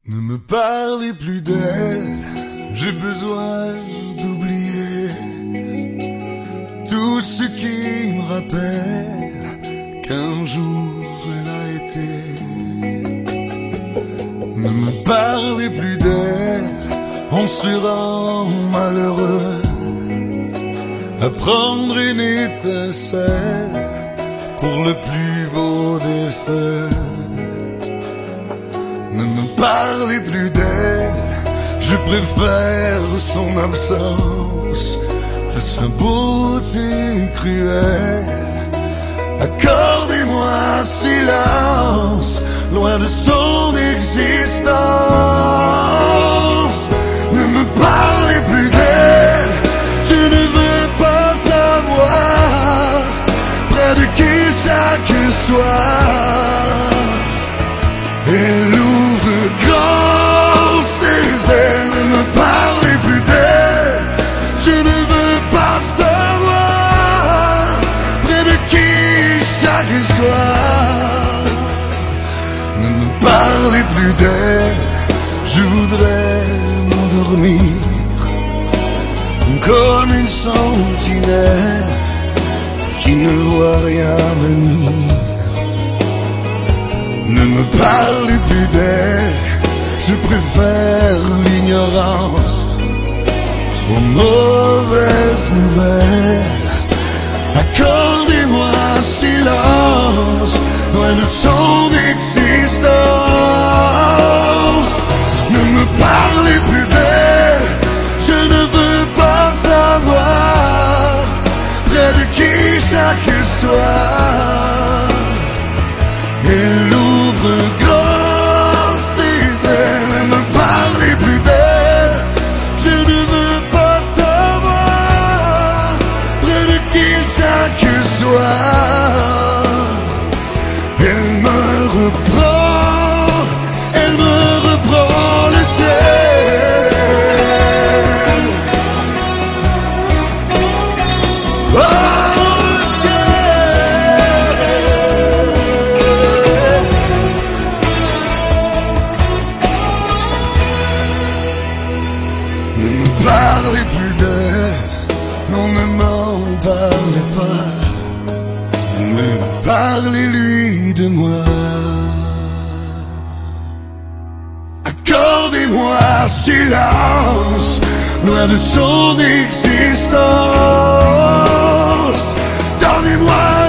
Ne me parlez plus d'elle, j'ai besoin d'oublier tout ce qui me rappelle qu'un jour elle a été. Ne me parlez plus d'elle, on se rend malheureux à prendre une étincelle pour le plus beau des feux. Ne me parlez plus d'elle, je préfère son absence à sa beauté cruelle. Accordez-moi silence, loin de son existence. Ne me parlez plus d'elle, je ne veux pas savoir près de qui chaque soir. Elle ouvre grand ses ailes, ne me parlez plus d'elle, je ne veux pas savoir près de qui chaque soir. Ne me parlez plus d'elle, je voudrais m'endormir comme une sentinelle qui ne voit rien venir. Ne me parlez plus d'elle, je préfère l'ignorance aux mauvaises nouvelles. Accordez-moi silence, loin de son existence. Ne me parlez plus d'elle, je ne veux pas savoir près de qui chaque soir. Elle ouvre grand ses ailes, ne me parlez plus d'elle, je ne veux pas savoir près de qui chaque soir. Elle me reprend le ciel. Oh! Ne me parlez plus d'elle, non ne m'en parlez pas, mais parlez-lui de moi. Accordez-moi silence, loin de son existence. Donnez-moi